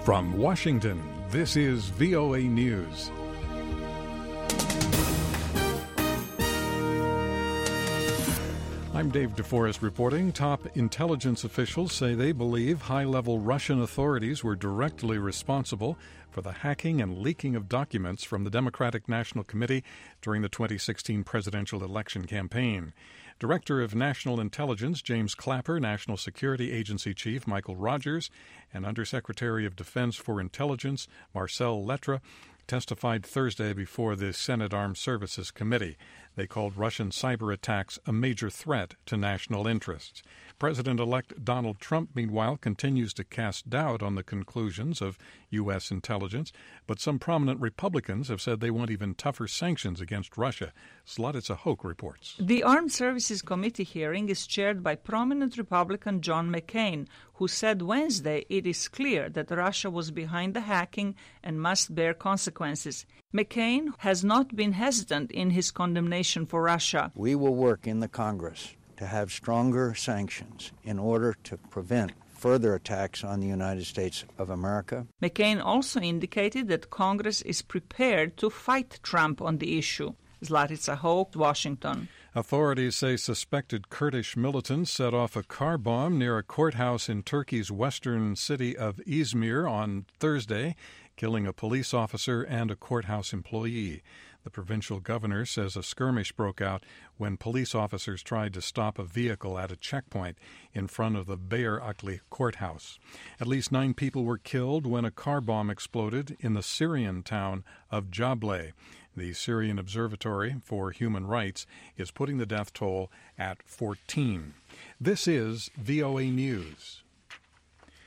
From Washington, this is VOA News. I'm Dave DeForest reporting. Top intelligence officials say they believe high-level Russian authorities were directly responsible for the hacking and leaking of documents from the Democratic National Committee during the 2016 presidential election campaign. Director of National Intelligence James Clapper, National Security Agency Chief Michael Rogers, and Undersecretary of Defense for Intelligence Marcel Lettre testified Thursday before the Senate Armed Services Committee. They called Russian cyber attacks a major threat to national interests. President-elect Donald Trump, meanwhile, continues to cast doubt on the conclusions of U.S. intelligence, but some prominent Republicans have said they want even tougher sanctions against Russia. Zlatica Hoke reports. The Armed Services Committee hearing is chaired by prominent Republican John McCain, who said Wednesday it is clear that Russia was behind the hacking and must bear consequences. McCain has not been hesitant in his condemnation for Russia. We will work in the Congress to have stronger sanctions in order to prevent further attacks on the United States of America. McCain also indicated that Congress is prepared to fight Trump on the issue. Zlatica Hoke, Washington. Authorities say suspected Kurdish militants set off a car bomb near a courthouse in Turkey's western city of Izmir on Thursday, killing a police officer and a courthouse employee. The provincial governor says a skirmish broke out when police officers tried to stop a vehicle at a checkpoint in front of the Beyer Akli courthouse. At least 9 people were killed when a car bomb exploded in the Syrian town of Jableh. The Syrian Observatory for Human Rights is putting the death toll at 14. This is VOA News.